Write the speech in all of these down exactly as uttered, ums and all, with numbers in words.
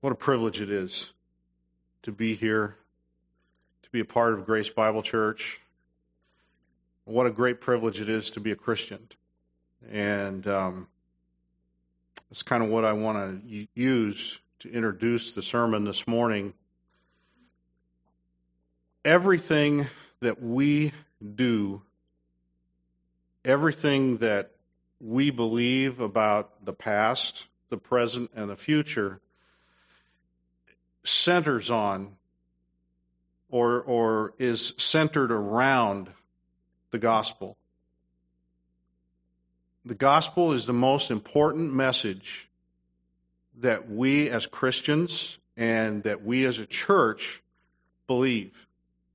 What a privilege it is to be here, to be a part of Grace Bible Church. What a great privilege it is to be a Christian. And um, that's kind of what I want to use to introduce the sermon this morning. Everything that we do, everything that we believe about the past, the present, and the future centers on or or is centered around the gospel. The gospel is the most important message that we as Christians and that we as a church believe.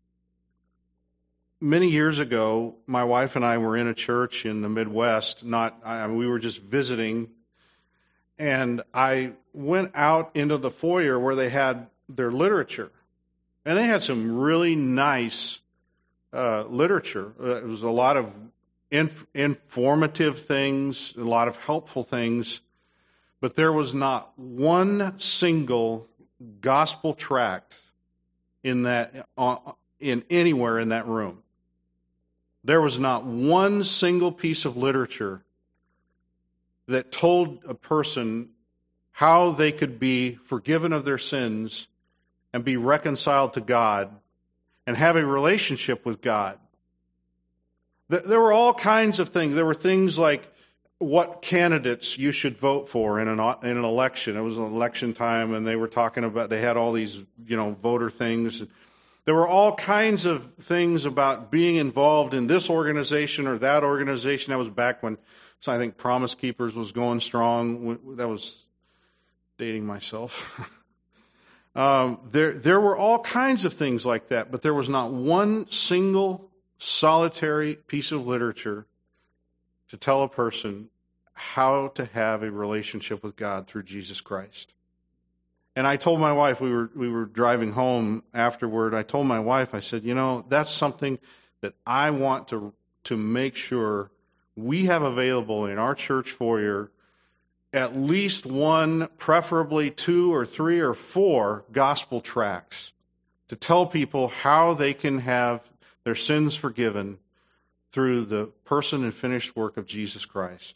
Many years ago, my wife and I were in a church in the Midwest. Not, I mean, we were just visiting, and I went out into the foyer where they had their literature, and they had some really nice uh, literature. Uh, it was a lot of inf- informative things, a lot of helpful things, but there was not one single gospel tract in that uh, in anywhere in that room. There was not one single piece of literature that told a person how they could be forgiven of their sins and be reconciled to God and have a relationship with God. There were all kinds of things. There were things like what candidates you should vote for in an in an election. It was an election time, and they were talking about, they had all these, you know, voter things. There were all kinds of things about being involved in this organization or that organization. That was back when, so I think Promise Keepers was going strong. That was dating myself. um, there, there were all kinds of things like that, but there was not one single solitary piece of literature to tell a person how to have a relationship with God through Jesus Christ. And I told my wife, we were we were driving home afterward, I told my wife, I said, you know, that's something that I want to to make sure we have available in our church foyer, at least one, preferably two or three or four gospel tracts to tell people how they can have their sins forgiven through the person and finished work of Jesus Christ.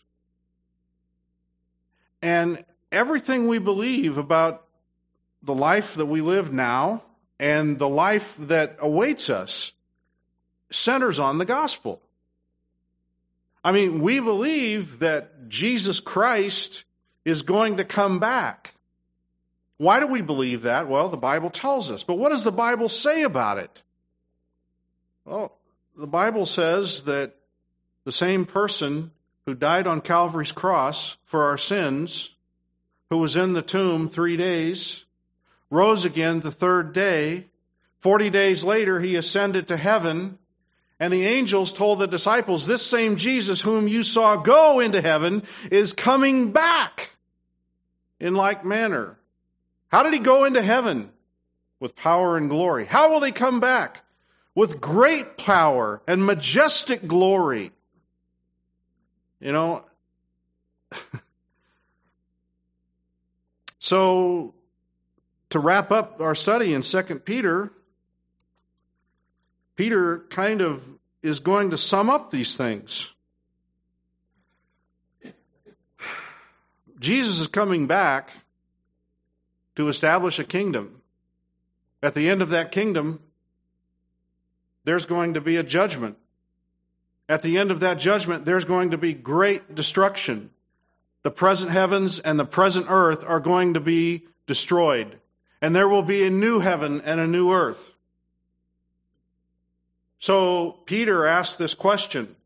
And everything we believe about the life that we live now and the life that awaits us centers on the gospel. I mean, we believe that Jesus Christ is going to come back. Why do we believe that? Well, the Bible tells us. But what does the Bible say about it? Well, the Bible says that the same person who died on Calvary's cross for our sins, who was in the tomb three days, rose again the third day. Forty days later, he ascended to heaven, and the angels told the disciples, this same Jesus whom you saw go into heaven is coming back in like manner. How did he go into heaven? With power and glory. How will he come back? With great power and majestic glory. You know, so to wrap up our study in Second Peter, Peter kind of is going to sum up these things. Jesus is coming back to establish a kingdom. At the end of that kingdom, there's going to be a judgment. At the end of that judgment, there's going to be great destruction. The present heavens and the present earth are going to be destroyed. And there will be a new heaven and a new earth. So Peter asked this question.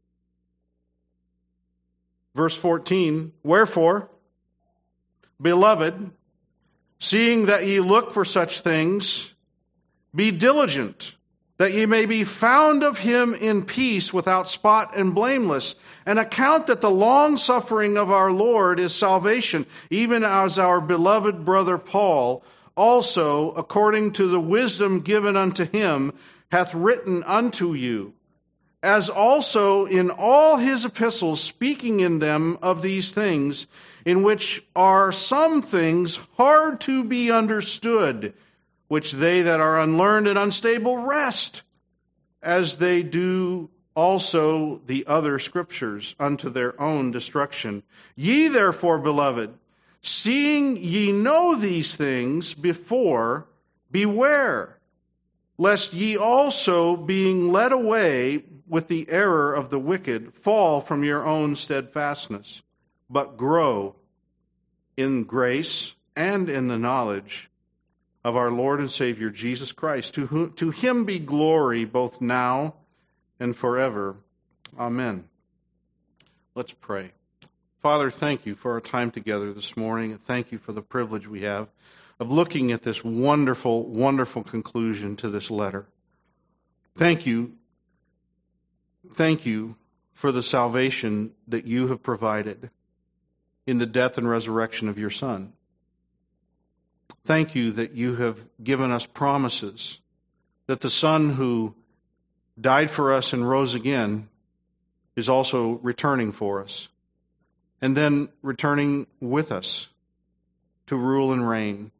Verse fourteen, wherefore, beloved, seeing that ye look for such things, be diligent, that ye may be found of him in peace, without spot and blameless, and account that the long-suffering of our Lord is salvation, even as our beloved brother Paul also, according to the wisdom given unto him, hath written unto you, as also in all his epistles, speaking in them of these things, in which are some things hard to be understood, which they that are unlearned and unstable wrest, as they do also the other scriptures unto their own destruction. Ye therefore, beloved, seeing ye know these things before, beware, lest ye also, being led away with the error of the wicked, fall from your own steadfastness, but grow in grace and in the knowledge of our Lord and Savior Jesus Christ. To whom, to him be glory both now and forever. Amen. Let's pray. Father, thank you for our time together this morning, and thank you for the privilege we have of looking at this wonderful, wonderful conclusion to this letter. Thank you. Thank you for the salvation that you have provided in the death and resurrection of your Son. Thank you that you have given us promises that the Son who died for us and rose again is also returning for us, and then returning with us to rule and reign.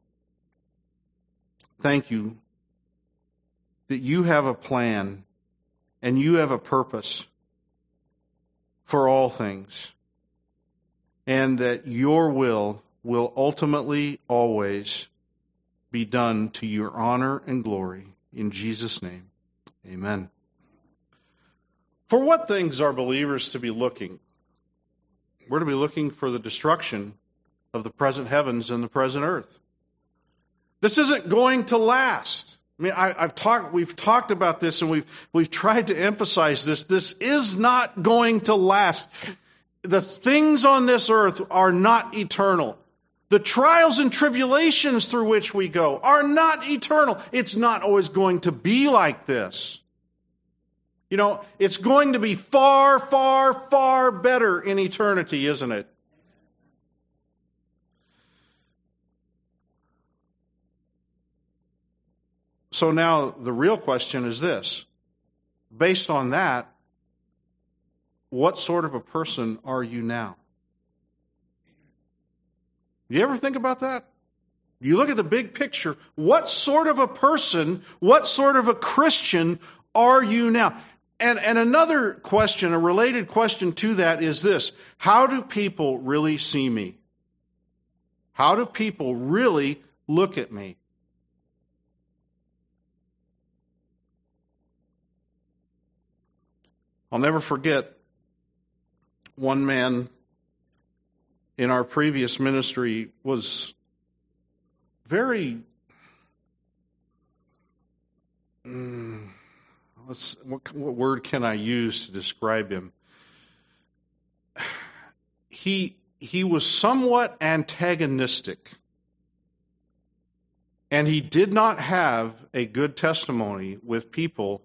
Thank you that you have a plan and you have a purpose for all things, and that your will will ultimately always be done to your honor and glory. In Jesus' name, amen. For what things are believers to be looking? We're to be looking for the destruction of the present heavens and the present earth. This isn't going to last. I mean, I, I've talked. We've talked about this, and we've we've tried to emphasize this. This is not going to last. The things on this earth are not eternal. The trials and tribulations through which we go are not eternal. It's not always going to be like this. You know, it's going to be far, far, far better in eternity, isn't it? So now the real question is this. Based on that, what sort of a person are you now? You ever think about that? You look at the big picture. What sort of a person, what sort of a Christian are you now? And, and another question, a related question to that is this. How do people really see me? How do people really look at me? I'll never forget one man in our previous ministry was very, mm, let's, what, what word can I use to describe him? He, he was somewhat antagonistic, and he did not have a good testimony with people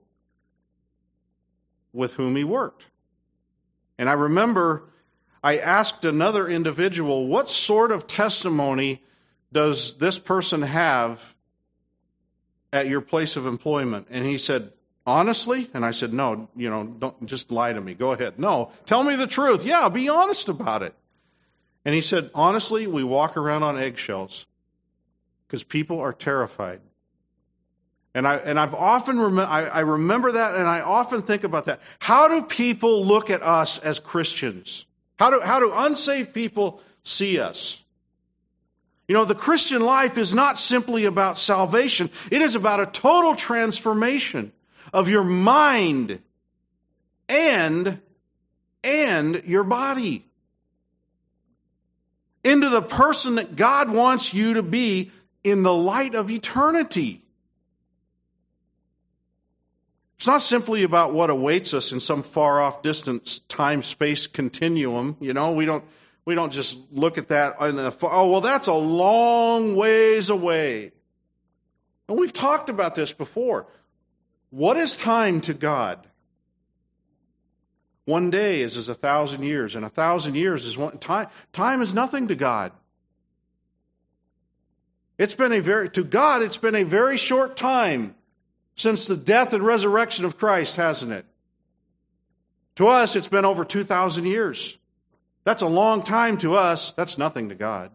with whom he worked. And I remember I asked another individual, what sort of testimony does this person have at your place of employment? And he said, honestly? And I said, no, you know, don't just lie to me. Go ahead. No, tell me the truth. Yeah, be honest about it. And he said, honestly, we walk around on eggshells because people are terrified. And I and I've often rem- I, I remember that, and I often think about that. How do people look at us as Christians? How do how do unsaved people see us? You know, the Christian life is not simply about salvation. It is about a total transformation of your mind and and your body into the person that God wants you to be in the light of eternity. It's not simply about what awaits us in some far-off distant time-space continuum. You know, we don't we don't just look at that in the far, oh, well, that's a long ways away. And we've talked about this before. What is time to God? One day is as a thousand years, and a thousand years is one time. Time is nothing to God. It's been a very to God. It's been a very short time since the death and resurrection of Christ, hasn't it? To us, it's been over two thousand years. That's a long time to us. That's nothing to God.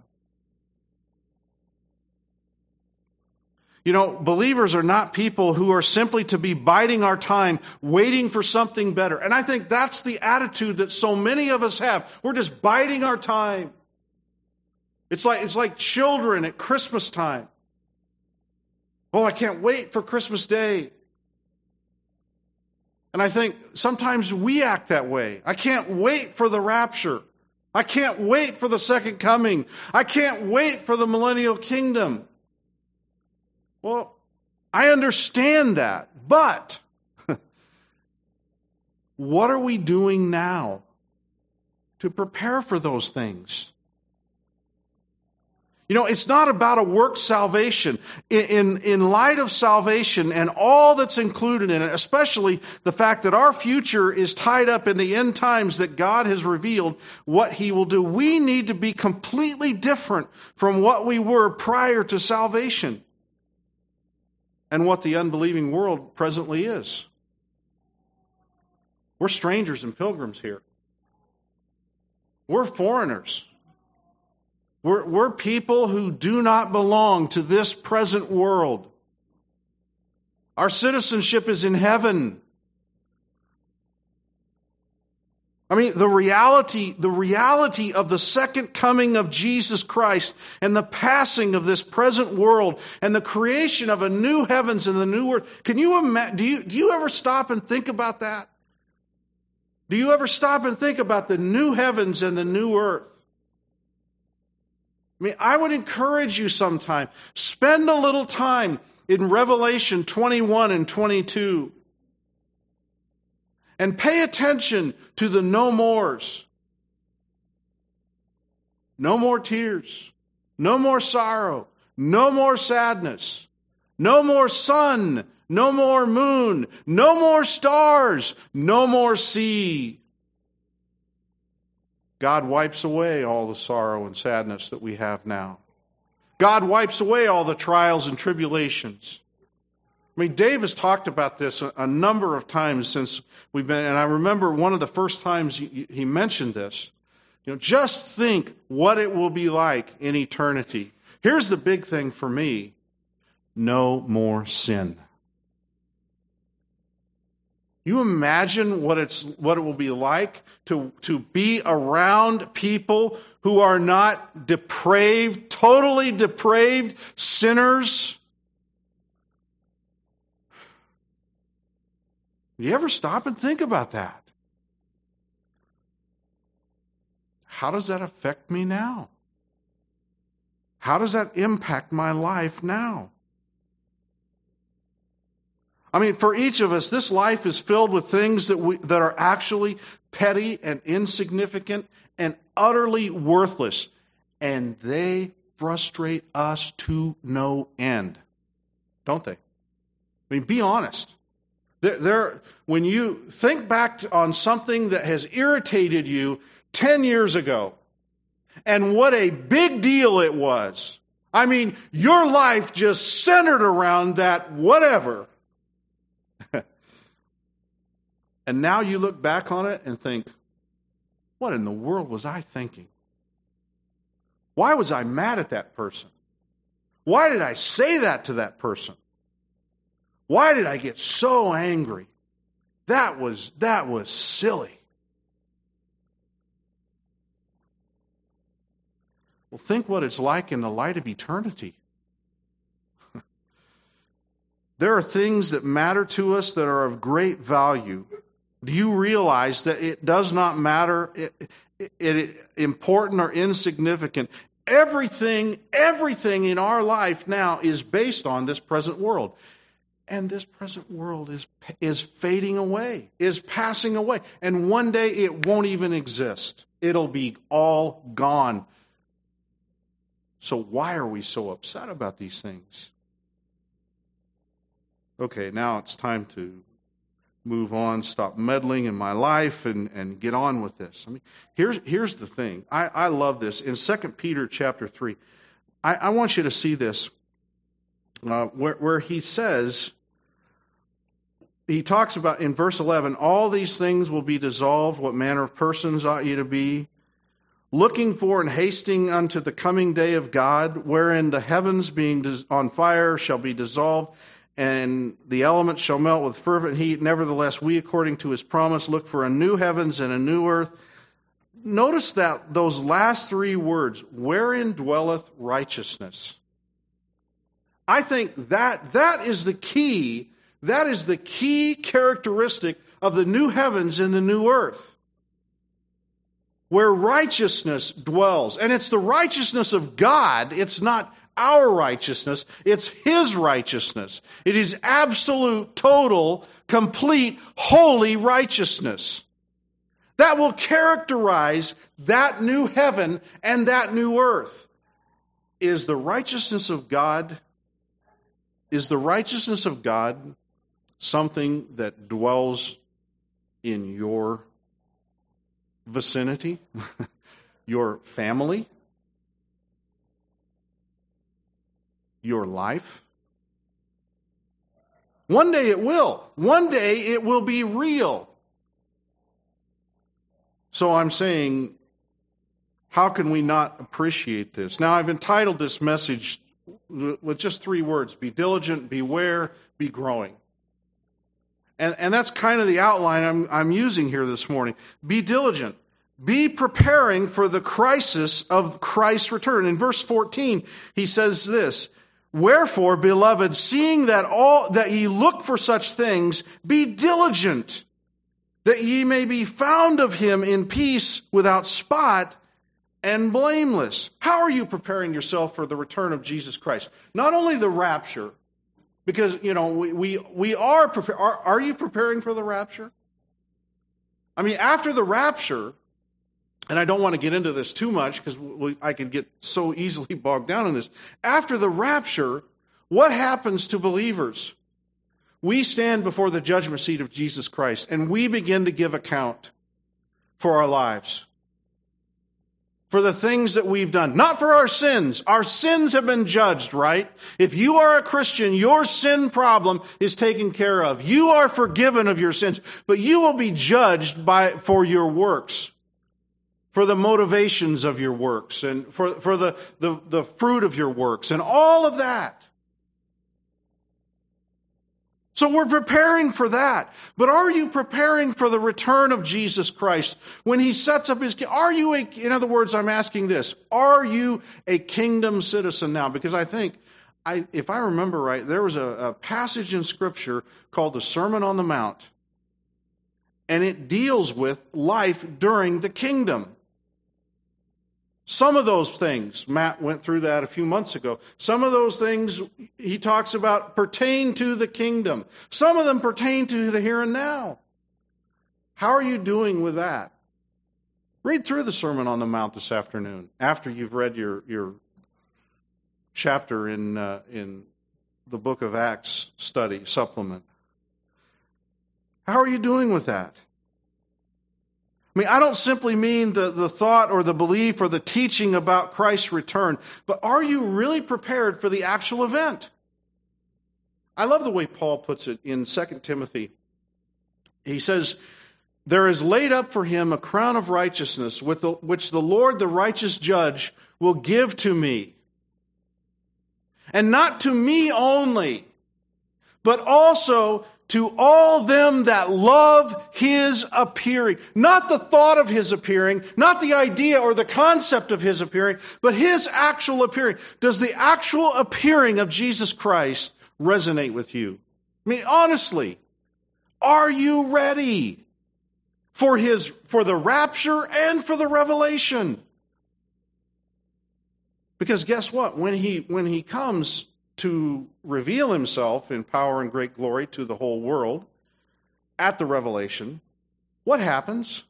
You know, believers are not people who are simply to be biding our time, waiting for something better. And I think that's the attitude that so many of us have. We're just biding our time. It's like, it's like children at Christmas time. Oh, I can't wait for Christmas Day. And I think sometimes we act that way. I can't wait for the rapture. I can't wait for the second coming. I can't wait for the millennial kingdom. Well, I understand that, but what are we doing now to prepare for those things? You know, it's not about a work salvation. In, in, in light of salvation and all that's included in it, especially the fact that our future is tied up in the end times that God has revealed what He will do, we need to be completely different from what we were prior to salvation and what the unbelieving world presently is. We're strangers and pilgrims here. We're foreigners. We're, we're people who do not belong to this present world. Our citizenship is in heaven. I mean, the reality, the reality of the second coming of Jesus Christ and the passing of this present world and the creation of a new heavens and the new earth. Can you imagine? Do you, do you ever stop and think about that? Do you ever stop and think about the new heavens and the new earth? I mean, I would encourage you sometime, spend a little time in Revelation twenty-one and twenty-two. And pay attention to the no mores. No more tears. No more sorrow. No more sadness. No more sun. No more moon. No more stars. No more sea. God wipes away all the sorrow and sadness that we have now. God wipes away all the trials and tribulations. I mean, Dave has talked about this a, a number of times since we've been, and I remember one of the first times he, he mentioned this. You know, just think what it will be like in eternity. Here's the big thing for me: no more sin. You imagine what it's what it will be like to, to be around people who are not depraved, totally depraved sinners? You ever stop and think about that? How does that affect me now? How does that impact my life now? I mean, for each of us, this life is filled with things that we, that are actually petty and insignificant and utterly worthless. And they frustrate us to no end. Don't they? I mean, be honest. There, there, when you think back on something that has irritated you ten years ago, and what a big deal it was. I mean, your life just centered around that whatever. And now you look back on it and think, what in the world was I thinking? Why was I mad at that person? Why did I say that to that person? Why did I get so angry? That was, that was silly. Well, think what it's like in the light of eternity. There are things that matter to us that are of great value. Do you realize that it does not matter, it, it, it, important or insignificant? Everything, everything in our life now is based on this present world. And this present world is, is fading away, is passing away. And one day it won't even exist. It'll be all gone. So why are we so upset about these things? Okay, now it's time to move on, stop meddling in my life, and, and get on with this. I mean, here's, here's the thing. I, I love this. In Second Peter chapter three, I, I want you to see this, uh, where, where he says, he talks about in verse eleven, all these things will be dissolved. What manner of persons ought you to be? Looking for and hasting unto the coming day of God, wherein the heavens being on fire shall be dissolved, and the elements shall melt with fervent heat. Nevertheless, we, according to his promise, look for a new heavens and a new earth. Notice that those last three words, wherein dwelleth righteousness. I think that that is the key, that is the key characteristic of the new heavens and the new earth, where righteousness dwells. And it's the righteousness of God. It's not our righteousness. It's his righteousness. It is absolute, total, complete, holy righteousness that will characterize that new heaven and that new earth. Is the righteousness of God, is the righteousness of God something that dwells in your vicinity, your family, your life? One day it will. One day it will be real. So I'm saying, how can we not appreciate this? Now, I've entitled this message with just three words: be diligent, beware, be growing. And, and that's kind of the outline I'm, I'm using here this morning. Be diligent. Be preparing for the crisis of Christ's return. In verse fourteen, he says this: wherefore, beloved, seeing that all that ye look for such things, be diligent, that ye may be found of him in peace, without spot and blameless. How are you preparing yourself for the return of Jesus Christ? Not only the rapture, because, you know, we we, we are, prepared. Are, are you preparing for the rapture? I mean, after the rapture, and I don't want to get into this too much because I could get so easily bogged down in this. After the rapture, what happens to believers? We stand before the judgment seat of Jesus Christ, and we begin to give account for our lives, for the things that we've done. Not for our sins. Our sins have been judged, right? If you are a Christian, your sin problem is taken care of. You are forgiven of your sins, but you will be judged by for your works, for the motivations of your works, and for, for the, the, the fruit of your works, and all of that. So we're preparing for that. But are you preparing for the return of Jesus Christ when he sets up his... Are you a... In other words, I'm asking this. Are you a kingdom citizen now? Because I think, I, if I remember right, there was a, a passage in Scripture called the Sermon on the Mount. And it deals with life during the kingdom. Some of those things, Matt went through that a few months ago. Some of those things he talks about pertain to the kingdom. Some of them pertain to the here and now. How are you doing with that? Read through the Sermon on the Mount this afternoon after you've read your, your chapter in, uh, in the book of Acts study supplement. How are you doing with that? I mean, I don't simply mean the, the thought or the belief or the teaching about Christ's return, but are you really prepared for the actual event? I love the way Paul puts it in Second Timothy. He says, there is laid up for him a crown of righteousness, with the, which the Lord, the righteous judge, will give to me. And not to me only, but also to all them that love his appearing. Not the thought of his appearing, not the idea or the concept of his appearing, but his actual appearing. Does the actual appearing of Jesus Christ resonate with you? I mean, honestly, are you ready for his, for the rapture and for the revelation? Because guess what? When he, when he comes to reveal himself in power and great glory to the whole world at the revelation, what happens?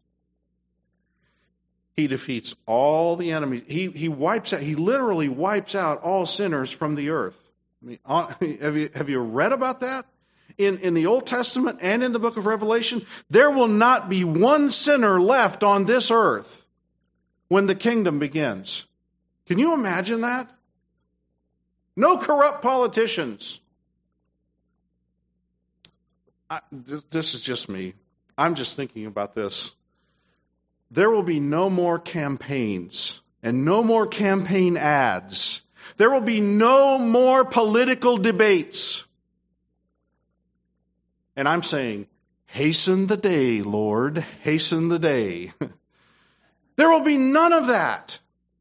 He defeats all the enemies. He, he wipes out, he literally wipes out all sinners from the earth. I mean, have you, have you read about that? In, in the Old Testament and in the book of Revelation, there will not be one sinner left on this earth when the kingdom begins. Can you imagine that? No corrupt politicians. I, this is just me. I'm just thinking about this. There will be no more campaigns and no more campaign ads. There will be no more political debates. And I'm saying, hasten the day, Lord, hasten the day. There will be none of that.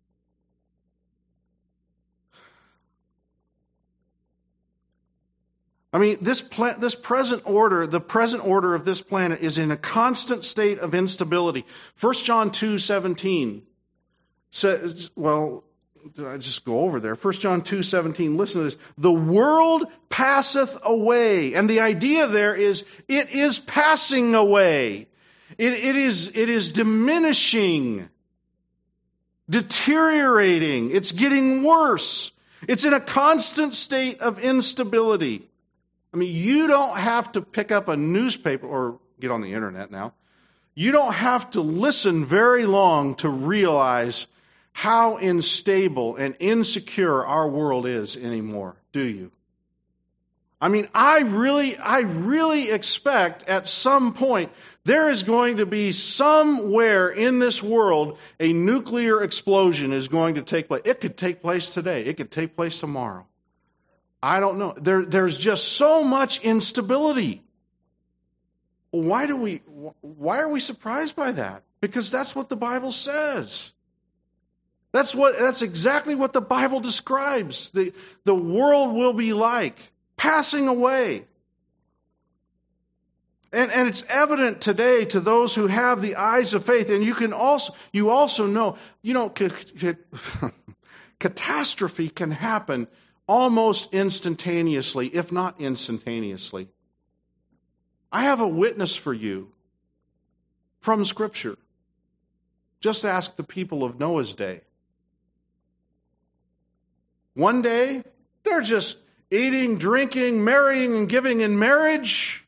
I mean, this pla- this present order, the present order of this planet is in a constant state of instability. First John two seventeen says, well, I just go over there. First John two seventeen, listen to this. The world passeth away. And the idea there is it is passing away. It, it is, it is diminishing, deteriorating. It's getting worse. It's in a constant state of instability. I mean, you don't have to pick up a newspaper or get on the internet now. You don't have to listen very long to realize how unstable and insecure our world is anymore, do you? I mean, I really, I really expect at some point there is going to be somewhere in this world a nuclear explosion is going to take place. It could take place today. It could take place tomorrow. I don't know. There, there's just so much instability. Why do we, why are we surprised by that? Because that's what the Bible says. That's what, that's exactly what the Bible describes. The, the world will be like, passing away. And, and it's evident today to those who have the eyes of faith. And you can also, you also know, you know, catastrophe can happen almost instantaneously, if not instantaneously. I have a witness for you from Scripture. Just ask the people of Noah's day. One day, they're just eating, drinking, marrying, and giving in marriage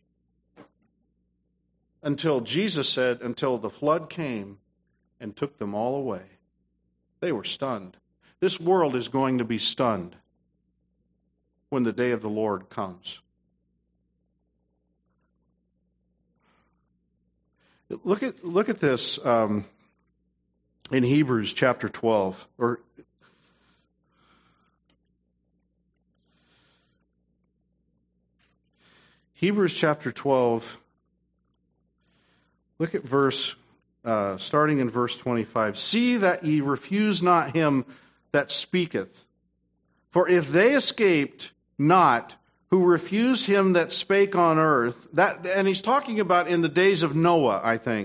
until Jesus said, until the flood came and took them all away. They were stunned. This world is going to be stunned when the day of the Lord comes. Look at look at this um, in Hebrews chapter twelve, or Hebrews chapter twelve. Look at verse, uh, starting in verse twenty-five. See that ye refuse not him that speaketh. For if they escaped not who refused him that spake on earth, that, and he's talking about in the days of Noah, I think.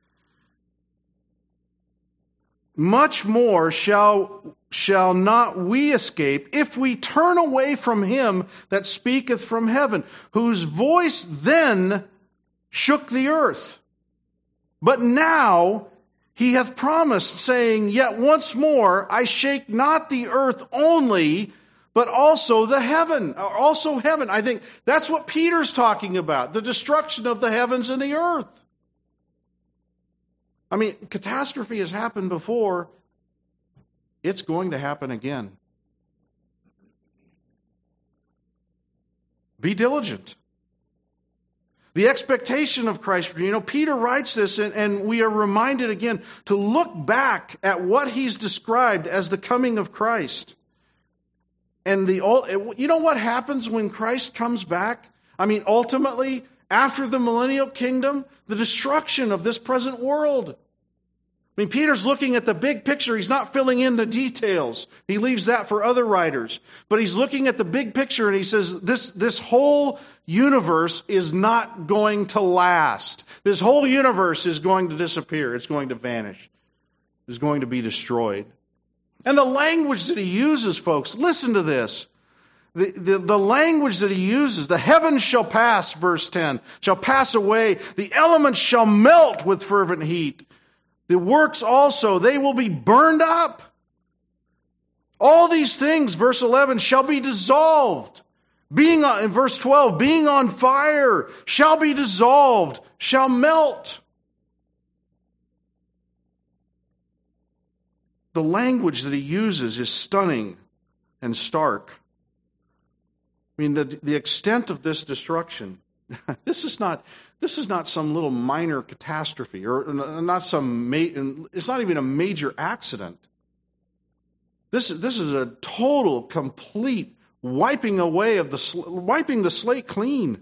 Much more shall, shall not we escape if we turn away from him that speaketh from heaven, whose voice then shook the earth. But now he hath promised, saying, Yet once more I shake not the earth only, but also the heaven, also heaven. I think that's what Peter's talking about, the destruction of the heavens and the earth. I mean, catastrophe has happened before. It's going to happen again. Be diligent. The expectation of Christ, you know, Peter writes this, and, and we are reminded again to look back at what he's described as the coming of Christ. And the you know what happens when Christ comes back? I mean, ultimately, after the millennial kingdom, the destruction of this present world. I mean, Peter's looking at the big picture. He's not filling in the details. He leaves that for other writers. But he's looking at the big picture, and he says, this, this whole universe is not going to last. This whole universe is going to disappear. It's going to vanish. It's going to be destroyed. And the language that he uses, folks, listen to this. The, the, the language that he uses, the heavens shall pass, verse ten, shall pass away. The elements shall melt with fervent heat. The works also, they will be burned up. All these things, verse eleven, shall be dissolved. Being on, in verse twelve, being on fire, shall be dissolved, shall melt. The language that he uses is stunning and stark. I mean, the, the extent of this destruction This is not this is not some little minor catastrophe, or not some ma- it's not even a major accident. This this is a total, complete wiping away of the wiping the slate clean.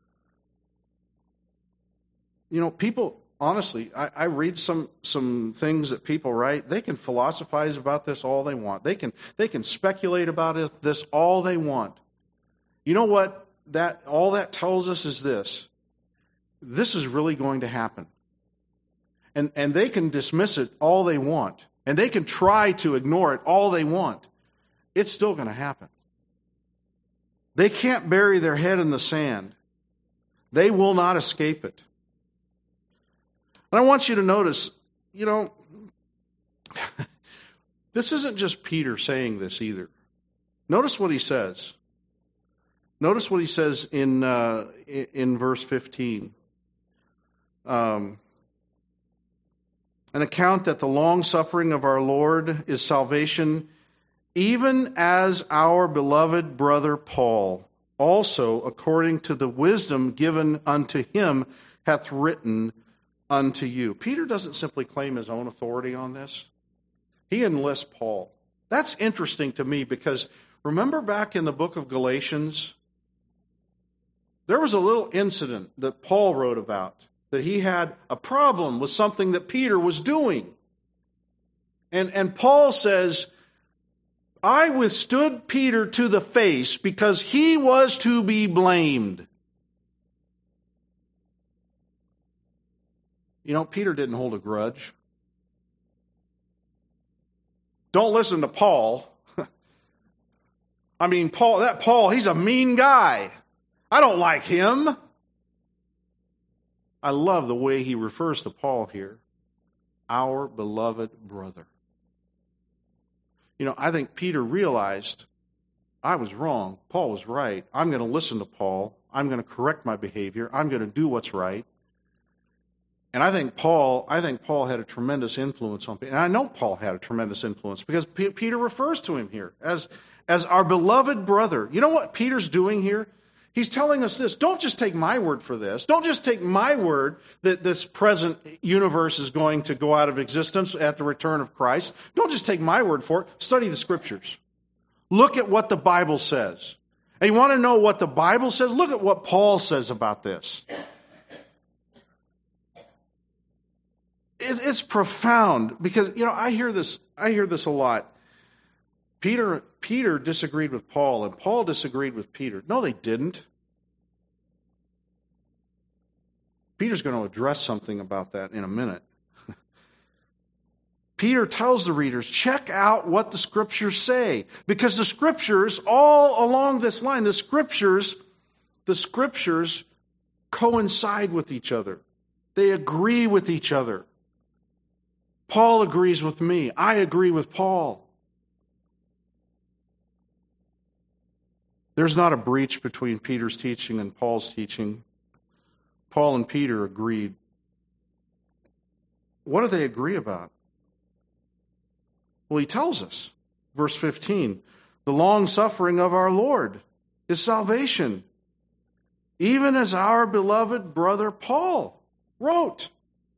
You know, people, honestly, I, I read some some things that people write. They can philosophize about this all they want. They can they can speculate about it, this all they want. You know what? That all that tells us is this: this is really going to happen, and and they can dismiss it all they want, and they can try to ignore it all they want. It's still going to happen. They can't bury their head in the sand. They will not escape it. And I want you to notice, you know, this isn't just Peter saying this either. Notice what he says. Notice what he says in uh, in verse fifteen. Um, an account that the long suffering of our Lord is salvation, even as our beloved brother Paul also, according to the wisdom given unto him, hath written unto you. Peter doesn't simply claim his own authority on this. He enlists Paul. That's interesting to me because remember back in the book of Galatians, there was a little incident that Paul wrote about, that he had a problem with something that Peter was doing. And, and Paul says, I withstood Peter to the face because he was to be blamed. You know, Peter didn't hold a grudge. Don't listen to Paul. I mean, Paul, that Paul, he's a mean guy. I don't like him. I love the way he refers to Paul here. Our beloved brother. You know, I think Peter realized I was wrong. Paul was right. I'm going to listen to Paul. I'm going to correct my behavior. I'm going to do what's right. And I think Paul, I think Paul had a tremendous influence on Peter. And I know Paul had a tremendous influence because P- Peter refers to him here as, as our beloved brother. You know what Peter's doing here? He's telling us this. Don't just take my word for this. Don't just take my word that this present universe is going to go out of existence at the return of Christ. Don't just take my word for it. Study the Scriptures. Look at what the Bible says. And you want to know what the Bible says? Look at what Paul says about this. It's profound because, you know, I hear this, I hear this a lot. Peter, Peter disagreed with Paul and Paul disagreed with Peter. No, they didn't. Peter's going to address something about that in a minute. Peter tells the readers, check out what the Scriptures say. Because the Scriptures, all along this line, the Scriptures, the Scriptures coincide with each other. They agree with each other. Paul agrees with me. I agree with Paul. There's not a breach between Peter's teaching and Paul's teaching. Paul and Peter agreed. What do they agree about? Well, he tells us, verse fifteen, the long suffering of our Lord is salvation, even as our beloved brother Paul wrote.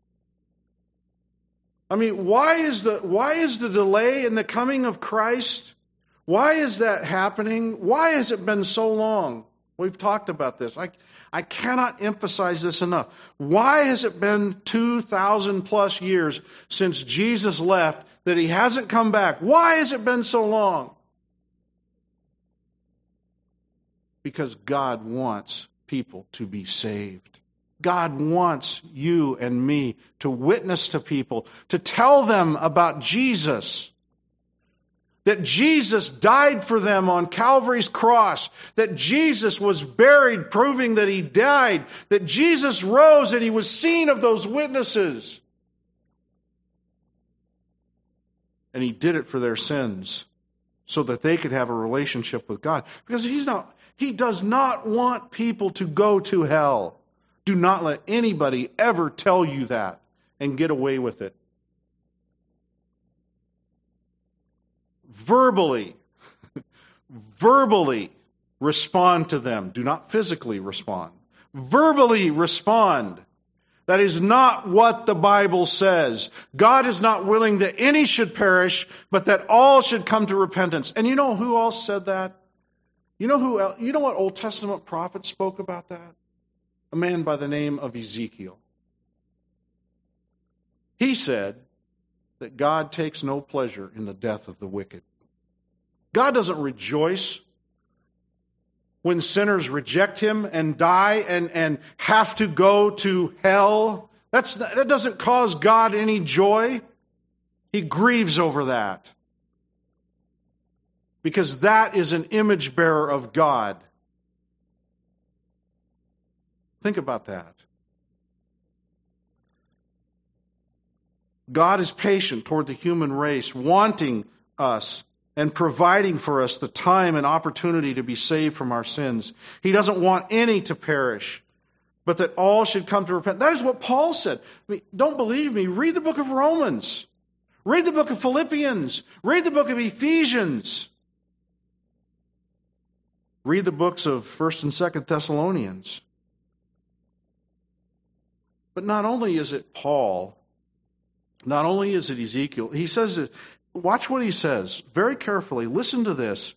I mean, why is the why is the delay in the coming of Christ? Why is that happening? Why has it been so long? We've talked about this. I, I cannot emphasize this enough. Why has it been two thousand plus years since Jesus left that he hasn't come back? Why has it been so long? Because God wants people to be saved. God wants you and me to witness to people, to tell them about Jesus. That Jesus died for them on Calvary's cross. That Jesus was buried, proving that he died. That Jesus rose and he was seen of those witnesses. And he did it for their sins so that they could have a relationship with God. Because he's not, he does not want people to go to hell. Do not let anybody ever tell you that and get away with it. Verbally, verbally respond to them. Do not physically respond. verbally respond. That is not what the Bible says. God is not willing that any should perish, but that all should come to repentance. And you know who else said that? You know who else, you know what Old Testament prophet spoke about that? A man by the name of Ezekiel. He said that God takes no pleasure in the death of the wicked. God doesn't rejoice when sinners reject him and die and, and have to go to hell. That's, that doesn't cause God any joy. He grieves over that. Because that is an image bearer of God. Think about that. God is patient toward the human race, wanting us and providing for us the time and opportunity to be saved from our sins. He doesn't want any to perish, but that all should come to repent. That is what Paul said. I mean, don't believe me? Read the book of Romans. Read the book of Philippians. Read the book of Ephesians. Read the books of First and Second Thessalonians. But not only is it Paul, not only is it Ezekiel, he says that, watch what he says very carefully. Listen to this.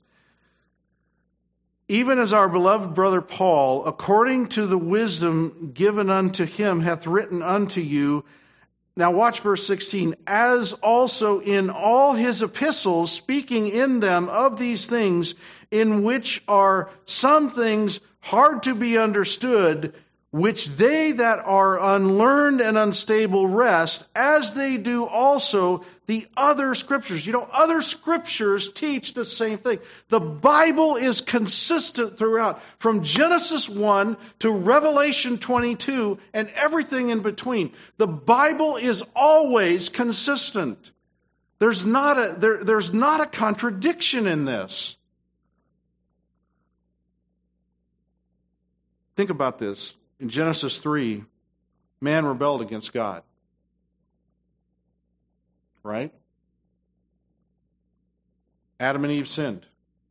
Even as our beloved brother Paul, according to the wisdom given unto him, hath written unto you. Now watch verse sixteen. As also in all his epistles, speaking in them of these things, in which are some things hard to be understood, which they that are unlearned and unstable wrest, as they do also the other scriptures. You know, other scriptures teach the same thing. The Bible is consistent throughout, from Genesis one to Revelation twenty-two and everything in between. The Bible is always consistent. There's not a, there, there's not a contradiction in this. Think about this. In Genesis three, man rebelled against God. Right? Adam and Eve sinned.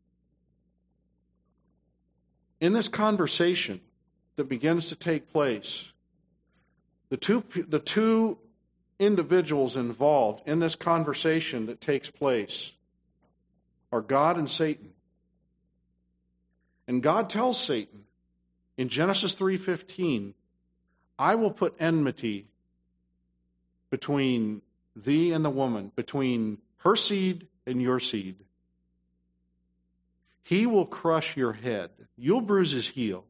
In this conversation that begins to take place, the two, the two individuals involved in this conversation that takes place are God and Satan. And God tells Satan in Genesis three fifteen, I will put enmity between thee and the woman, between her seed and your seed. He will crush your head. You'll bruise his heel.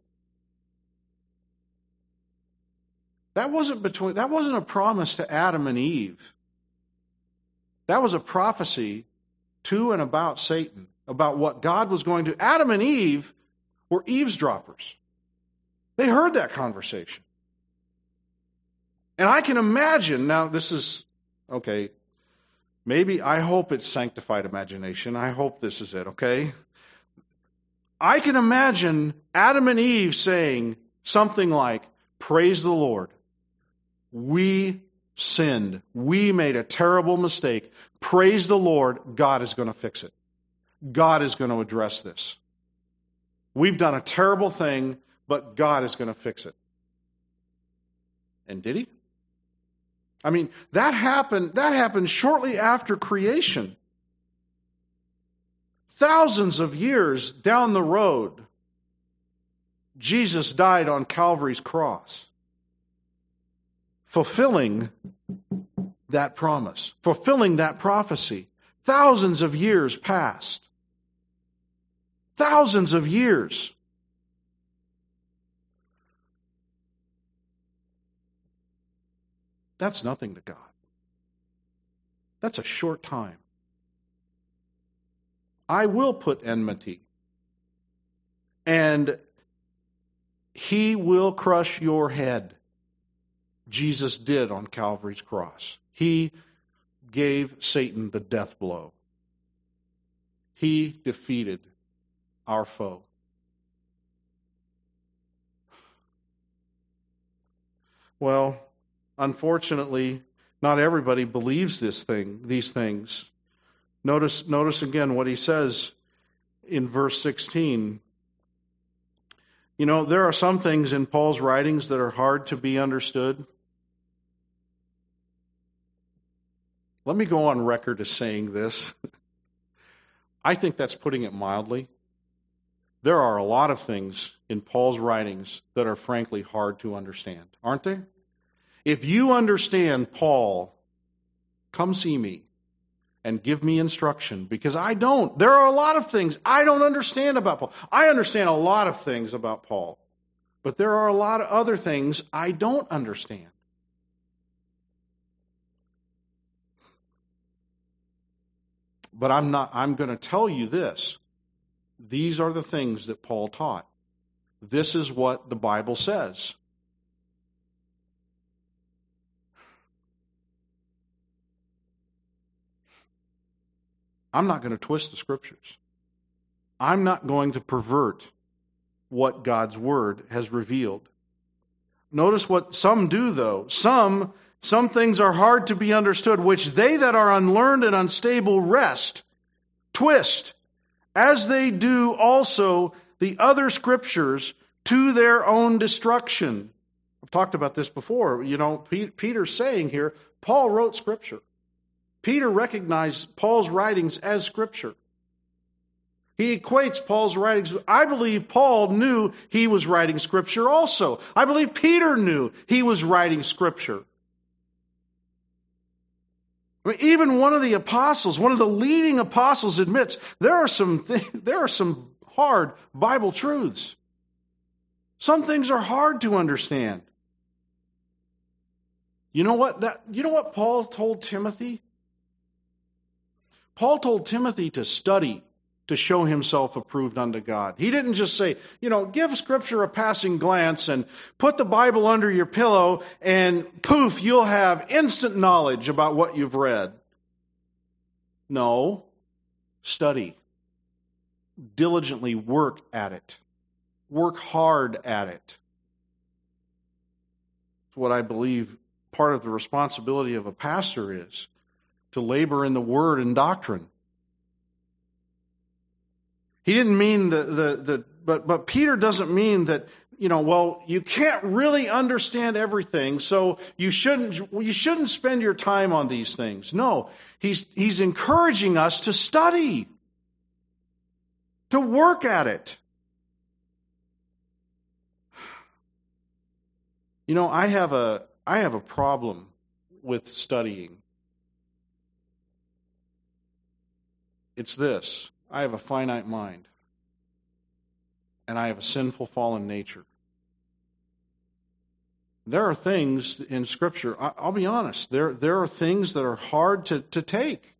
That wasn't between, that wasn't a promise to Adam and Eve. That was a prophecy to and about Satan, about what God was going to. Adam and Eve were eavesdroppers. They heard that conversation. And I can imagine, now this is, okay, maybe, I hope it's sanctified imagination. I hope this is it, okay? I can imagine Adam and Eve saying something like, praise the Lord. We sinned. We made a terrible mistake. Praise the Lord. God is going to fix it. God is going to address this. We've done a terrible thing, but God is going to fix it. And did he? I mean, that happened, that happened shortly after creation. Thousands of years down the road, Jesus died on Calvary's cross, fulfilling that promise, fulfilling that prophecy. Thousands of years passed. Thousands of years. That's nothing to God. That's a short time. I will put enmity, and he will crush your head. Jesus did on Calvary's cross. He gave Satan the death blow. He defeated our foe. Well, unfortunately, not everybody believes this thing, these things. Notice, notice again what he says in verse sixteen. You know, there are some things in Paul's writings that are hard to be understood. Let me go on record as saying this. I think that's putting it mildly. There are a lot of things in Paul's writings that are frankly hard to understand, aren't there? If you understand Paul, come see me and give me instruction, because I don't. There are a lot of things I don't understand about Paul. I understand a lot of things about Paul, but there are a lot of other things I don't understand. But I'm not, I'm going to tell you this. These are the things that Paul taught. This is what the Bible says. I'm not going to twist the Scriptures. I'm not going to pervert what God's Word has revealed. Notice what some do, though. Some, some things are hard to be understood, which they that are unlearned and unstable wrest, twist, as they do also the other Scriptures to their own destruction. I've talked about this before. You know, Peter's saying here, Paul wrote Scripture. Peter recognized Paul's writings as Scripture. He equates Paul's writings. I believe Paul knew he was writing Scripture also. I believe Peter knew he was writing Scripture. I mean, even one of the apostles, one of the leading apostles admits there are some th- there are some hard Bible truths. Some things are hard to understand. You know what that you know what Paul told Timothy? Paul told Timothy to study to show himself approved unto God. He didn't just say, you know, give Scripture a passing glance and put the Bible under your pillow and poof, you'll have instant knowledge about what you've read. No, study. Diligently work at it. Work hard at it. It's what I believe part of the responsibility of a pastor is, to labor in the word and doctrine. He didn't mean the, the, the but, but Peter doesn't mean that, you know, well, you can't really understand everything, so you shouldn't, you shouldn't spend your time on these things. No, he's, he's encouraging us to study, to work at it. You know, I have a, I have a problem with studying. It's this. I have a finite mind. And I have a sinful, fallen nature. There are things in Scripture, I'll be honest, there, there are things that are hard to, to take.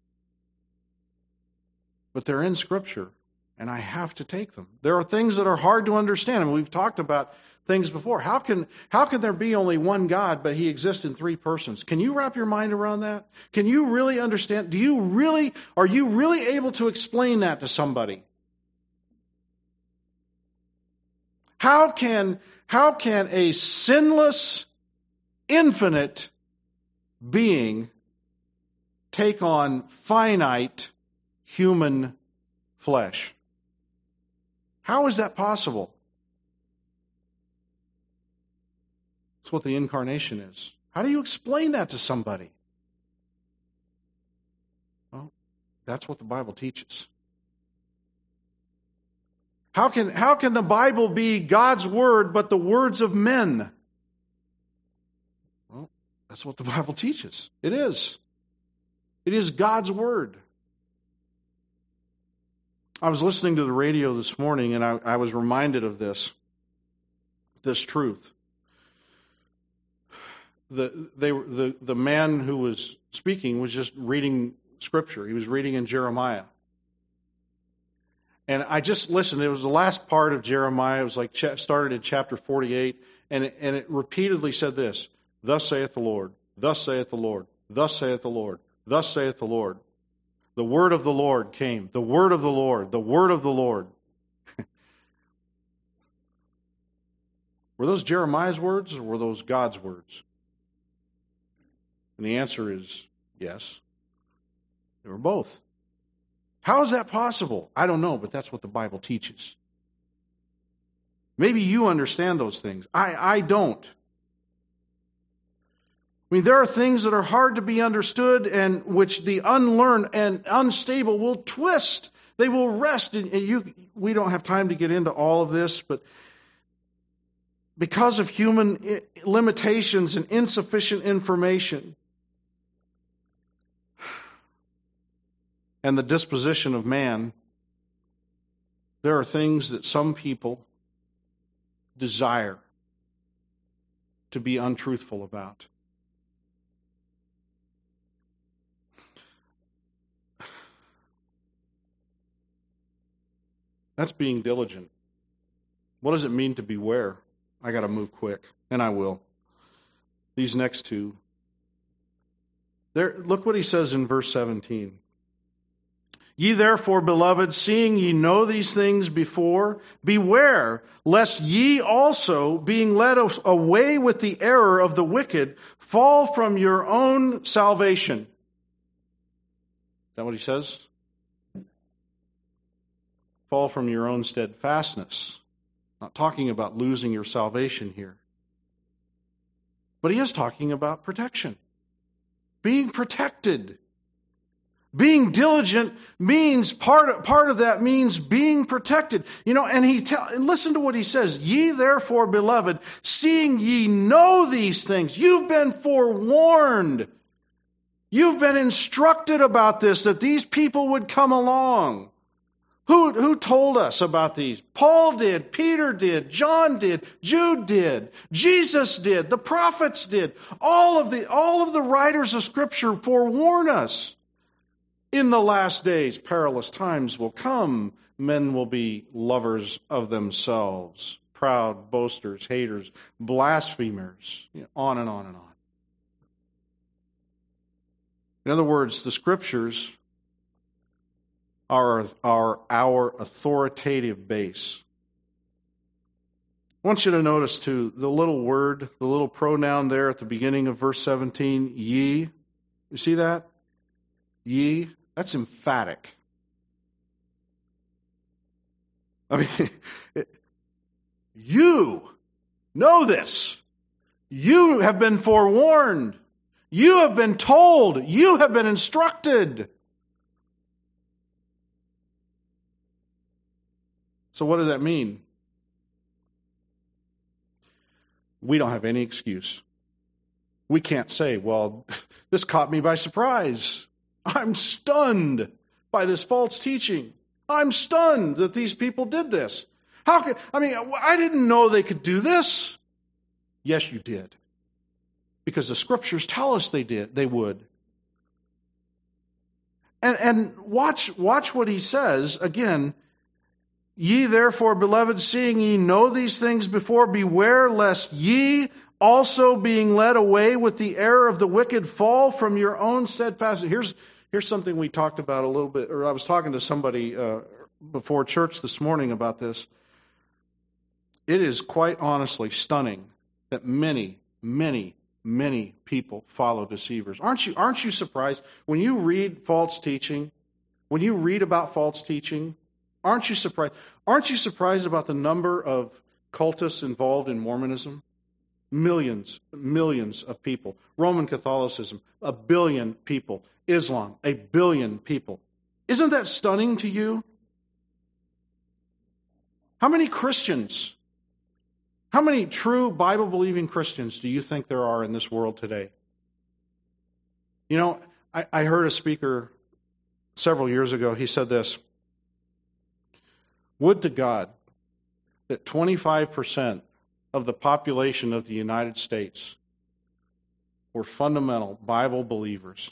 But they're in Scripture, and I have to take them. There are things that are hard to understand, and we've talked about things before. How can, how can there be only one God, but He exists in three persons? Can you wrap your mind around that? Can you really understand? Do you really, are you really able to explain that to somebody? How can, how can a sinless, infinite being take on finite human flesh? How is that possible? That's what the incarnation is. How do you explain that to somebody? Well, that's what the Bible teaches. How can, how can the Bible be God's word but the words of men? Well, that's what the Bible teaches. It is. It is God's word. I was listening to the radio this morning and I, I was reminded of this, this truth. The, they, the, the man who was speaking was just reading Scripture. He was reading in Jeremiah. And I just listened. It was the last part of Jeremiah. It was like cha- started in chapter forty-eight. And it, and it repeatedly said this, thus saith the Lord, thus saith the Lord, thus saith the Lord, thus saith the Lord. The word of the Lord came. The word of the Lord, the word of the Lord. Were those Jeremiah's words or were those God's words? And the answer is yes. They were both. How is that possible? I don't know, but that's what the Bible teaches. Maybe you understand those things. I, I don't. I mean, there are things that are hard to be understood and which the unlearned and unstable will twist. They will wrest. And you, we don't have time to get into all of this, but because of human limitations and insufficient information and the disposition of man, there are things that some people desire to be untruthful about. That's being diligent. What does it mean to beware? I got to move quick, and I will. These next two. There, look what he says in verse seventeen. Ye therefore, beloved, seeing ye know these things before, beware, lest ye also, being led away with the error of the wicked, fall from your own salvation. Is that what he says? Fall from your own steadfastness. Not talking about losing your salvation here. But he is talking about protection. Being protected. Being diligent means, part, part of that means being protected. You know, and he tell, and listen to what he says. Ye therefore, beloved, seeing ye know these things. You've been forewarned. You've been instructed about this, that these people would come along. Who, who told us about these? Paul did, Peter did, John did, Jude did, Jesus did, the prophets did. All of the, all of the writers of Scripture forewarn us. In the last days, perilous times will come. Men will be lovers of themselves, proud, boasters, haters, blasphemers, you know, on and on and on. In other words, the Scriptures are, are our authoritative base. I want you to notice, too, the little word, the little pronoun there at the beginning of verse seventeen, ye. You see that? Ye. That's emphatic. I mean, you know this. You have been forewarned. You have been told. You have been instructed. So what does that mean? We don't have any excuse. We can't say, well, this caught me by surprise. I'm stunned by this false teaching. I'm stunned that these people did this. How could, I mean, I didn't know they could do this. Yes, you did. Because the Scriptures tell us they did, they would. And, and watch, watch what he says again. Ye therefore, beloved, seeing ye know these things before, beware lest ye also being led away with the error of the wicked fall from your own steadfastness. Here's, here's something we talked about a little bit, or I was talking to somebody uh, before church this morning about this. It is quite honestly stunning that many, many, many people follow deceivers. Aren't you, aren't you surprised? When you read false teaching, when you read about false teaching, aren't you surprised? Aren't you surprised about the number of cultists involved in Mormonism? Millions, millions of people. Roman Catholicism, a billion people. Islam, a billion people. Isn't that stunning to you? How many Christians, how many true Bible-believing Christians do you think there are in this world today? You know, I, I heard a speaker several years ago, he said this, would to God that twenty-five percent of the population of the United States were fundamental Bible believers.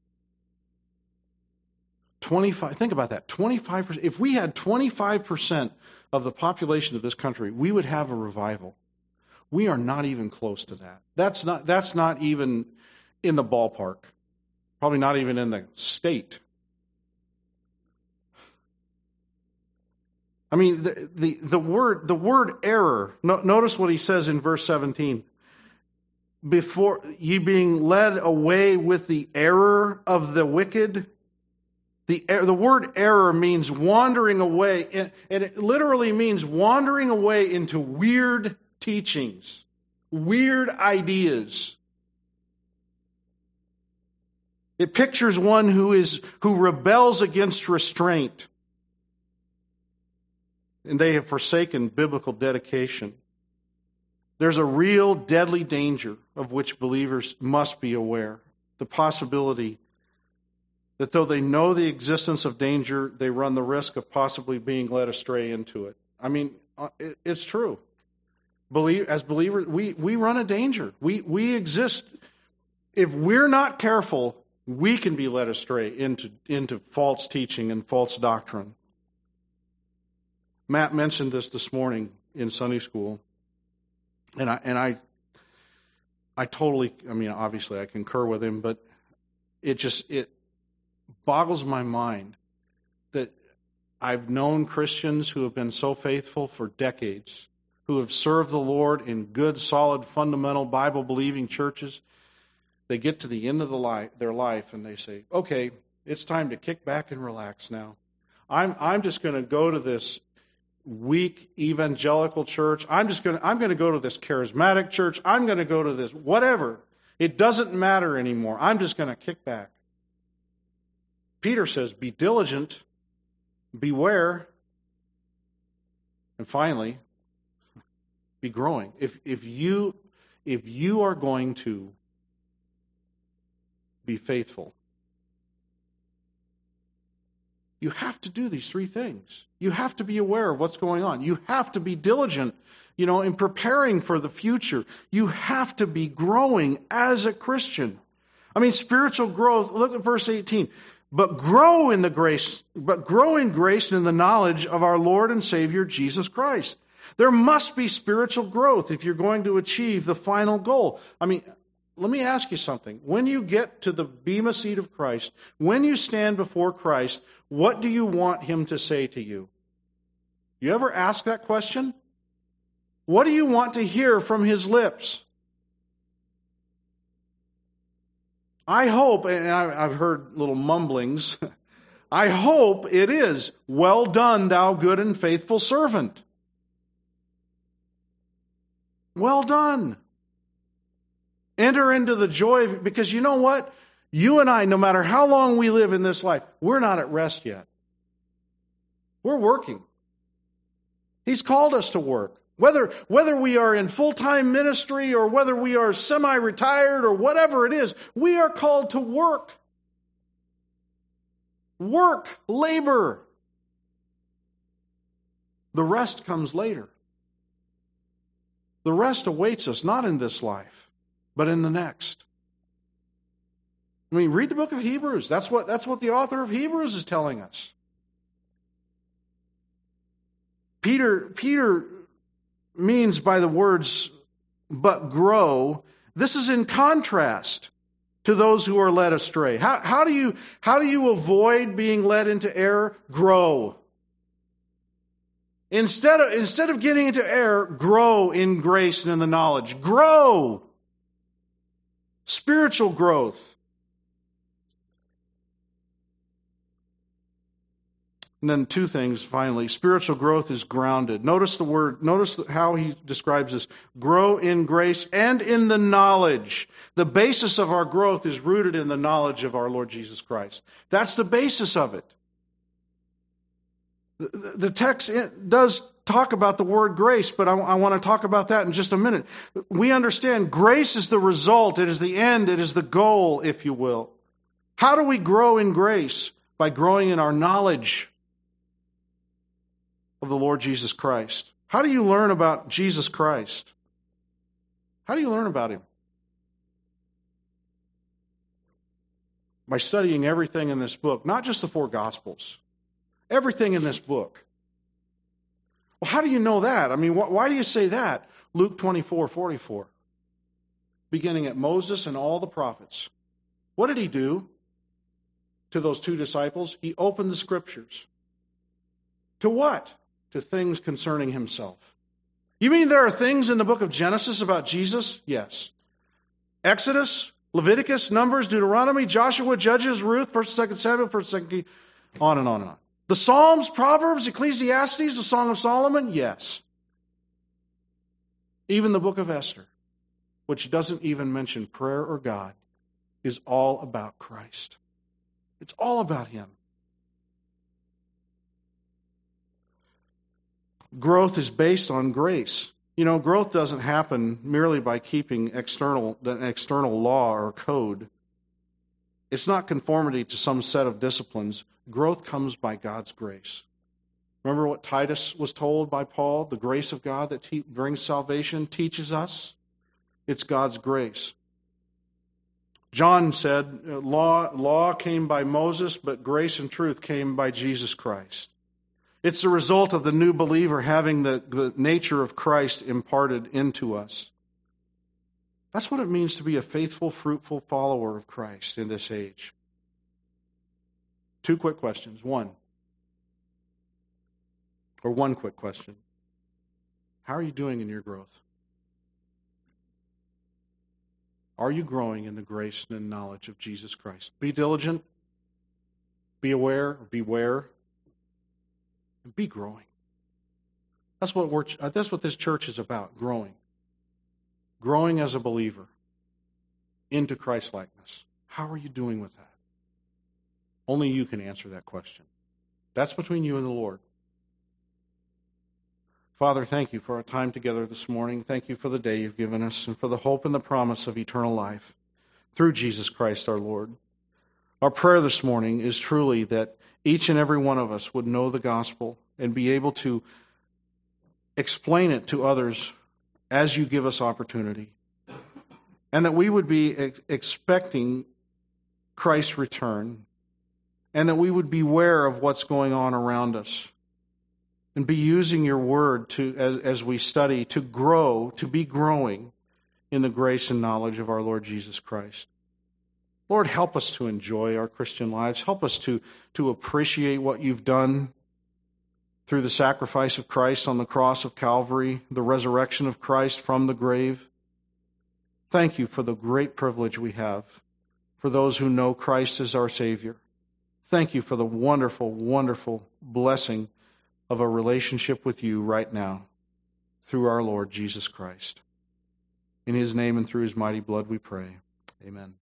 twenty-five, think about that, twenty-five percent. If we had twenty-five percent of the population of this country, we would have a revival. We are not even close to that. That's not, that's not even in the ballpark. Probably not even in the state. I mean, the, the, the word the word error, no, notice what he says in verse seventeen. Before ye being led away with the error of the wicked. The, the word error means wandering away, and, and it literally means wandering away into weird teachings, weird ideas. It pictures one who is who rebels against restraint, and they have forsaken biblical dedication. There's a real deadly danger of which believers must be aware. The possibility that though they know the existence of danger, they run the risk of possibly being led astray into it. I mean, it's true. Believe, as believers, we, we run a danger. We, we exist. If we're not careful, we can be led astray into, into false teaching and false doctrine. Matt mentioned this this morning in Sunday school. And I and I I totally, I mean, obviously I concur with him, but it just, it boggles my mind that I've known Christians who have been so faithful for decades, who have served the Lord in good, solid, fundamental, Bible-believing churches. They get to the end of the life, their life and they say, okay, it's time to kick back and relax now. I'm I'm just going to go to this weak evangelical church. I'm just going to, I'm going to go to this charismatic church. I'm going to go to this whatever. It doesn't matter anymore. I'm just going to kick back. Peter says, be diligent, beware, and finally, be growing. If if you if you are going to be faithful, you have to do these three things. You have to be aware of what's going on. You have to be diligent, you know, in preparing for the future. You have to be growing as a Christian. I mean, spiritual growth, look at verse eighteen. But grow in the grace, but grow in grace and in the knowledge of our Lord and Savior Jesus Christ. There must be spiritual growth if you're going to achieve the final goal. I mean, let me ask you something. When you get to the bema seat of Christ, when you stand before Christ, what do you want him to say to you? You ever ask that question? What do you want to hear from his lips? I hope, and I've heard little mumblings, I hope it is, well done, thou good and faithful servant. Well done. Enter into the joy of it, because you know what? You and I, no matter how long we live in this life, we're not at rest yet. We're working. He's called us to work. Whether, whether we are in full-time ministry or whether we are semi-retired or whatever it is, we are called to work. Work, labor. The rest comes later. The rest awaits us, not in this life, but in the next. I mean, read the book of Hebrews. That's what, that's what the author of Hebrews is telling us. Peter, Peter means by the words, but grow, this is in contrast to those who are led astray. How, how do you, how do you avoid being led into error? Grow. Instead of, instead of getting into error, grow in grace and in the knowledge. Grow. Spiritual growth. And then two things, finally. Spiritual growth is grounded. Notice the word, notice how he describes this. Grow in grace and in the knowledge. The basis of our growth is rooted in the knowledge of our Lord Jesus Christ. That's the basis of it. The, the text does talk about the word grace, but I, I want to talk about that in just a minute. We understand grace is the result. It is the end. It is the goal, if you will. How do we grow in grace? By growing in our knowledge of the Lord Jesus Christ. How do you learn about Jesus Christ? How do you learn about him? By studying everything in this book, not just the four Gospels. Everything in this book. Well, how do you know that? I mean, wh- why do you say that? Luke twenty-four forty-four. Beginning at Moses and all the prophets. What did he do to those two disciples? He opened the Scriptures. To what? To things concerning himself. You mean there are things in the book of Genesis about Jesus? Yes. Exodus, Leviticus, Numbers, Deuteronomy, Joshua, Judges, Ruth, First and Second Samuel, First and Second Kings. On and on and on. The Psalms, Proverbs, Ecclesiastes, the Song of Solomon? Yes. Even the book of Esther, which doesn't even mention prayer or God, is all about Christ. It's all about Him. Growth is based on grace. You know, growth doesn't happen merely by keeping external, an external law or code. It's not conformity to some set of disciplines. Growth comes by God's grace. Remember what Titus was told by Paul? The grace of God that te- brings salvation teaches us. It's God's grace. John said, law, law came by Moses, but grace and truth came by Jesus Christ. It's the result of the new believer having the, the nature of Christ imparted into us. That's what it means to be a faithful, fruitful follower of Christ in this age. Two quick questions. One, or one quick question. How are you doing in your growth? Are you growing in the grace and knowledge of Jesus Christ? Be diligent, be aware, or beware, and be growing. That's what we're, that's what this church is about, growing. Growing as a believer into Christ-likeness. How are you doing with that? Only you can answer that question. That's between you and the Lord. Father, thank you for our time together this morning. Thank you for the day you've given us and for the hope and the promise of eternal life through Jesus Christ our Lord. Our prayer this morning is truly that each and every one of us would know the gospel and be able to explain it to others as you give us opportunity. And that we would be ex- expecting Christ's return. And that we would be aware of what's going on around us. And be using your word to, as, as we study, to grow, to be growing in the grace and knowledge of our Lord Jesus Christ. Lord, help us to enjoy our Christian lives. Help us to, to appreciate what you've done through the sacrifice of Christ on the cross of Calvary, the resurrection of Christ from the grave. Thank you for the great privilege we have for those who know Christ as our Savior. Thank you for the wonderful, wonderful blessing of a relationship with you right now through our Lord Jesus Christ. In his name and through his mighty blood we pray. Amen.